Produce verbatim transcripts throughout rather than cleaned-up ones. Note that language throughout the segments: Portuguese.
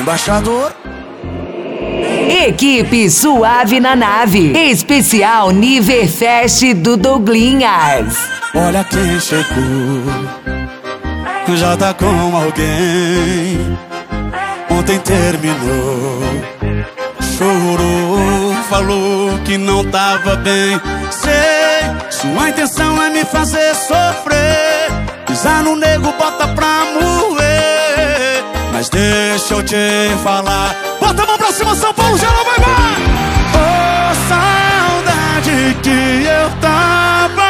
embaixador. Equipe Suave na Nave, especial Niverfest do Douglinhas. Olha quem chegou, já tá com alguém. Ontem terminou, chorou, falou que não tava bem. Sei, sua intenção é me fazer sofrer, pisar no nego, bota pra moer. Mas deixa eu te falar, bota a mão pra cima, São Paulo, geral, vai, vai! Oh, saudade que eu tava.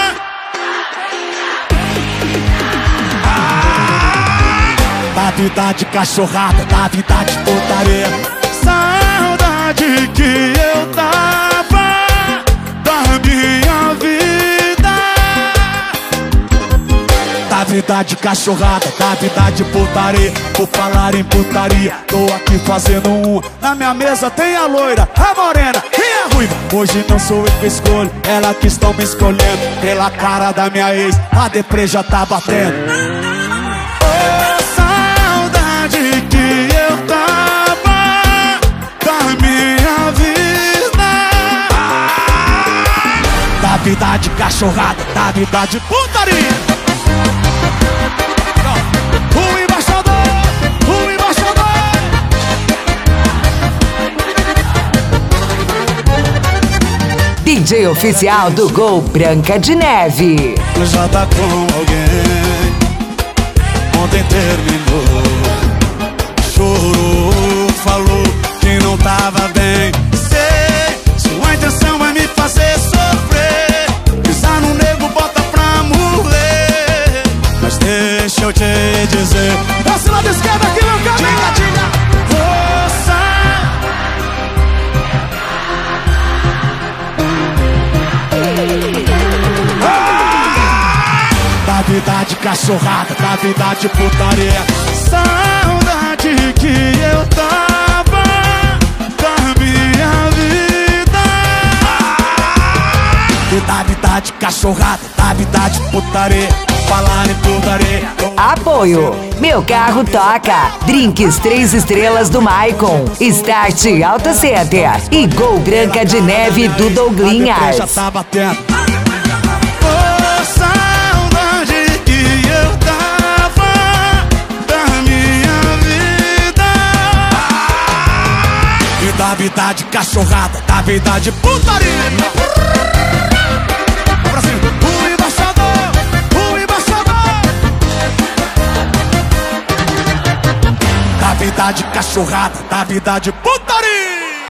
Ah, da vida de cachorrada, da vida de putaria. Saudade que eu tava da minha vida. Da vida de cachorrada, da vida de putaria. Por falar em putaria, tô aqui fazendo um. Na minha mesa tem a loira, a morena e a ruiva. Hoje não sou eu que escolho, ela que estão me escolhendo. Pela cara da minha ex, a deprê já tá batendo. Oh, saudade que eu tava da minha vida. Da vida de cachorrada, da vida de putaria. O embaixador, o embaixador. D J oficial do Gol Branca de Neve. Já tá com alguém, ontem terminou, chorou, falou que não tava bem. Sei, sua intenção é me fazer sofrer, pisar no nego, bota pra moer. Mas deixa eu te dizer, desce lá da esquerda aqui, meu caminho. Diga, diga. Força. Ah! Da vida de cachorrada, da vida de putaria. Saudade que eu tava da minha vida. Ah! E da vida de cachorrada, da vida de putaria. Falar em putaria. Apoio, Meu Carro Toca, Drinks três estrelas do Maicon, Start Auto Center e Gol Branca de Neve do Douglinhas. Já tá batendo. Oh, saudade que eu tava da minha vida. E da vida de cachorrada, da vida de putaria. Brasil, o embaixador, o embaixador. Da vida de cachorrada, da vida de putaria.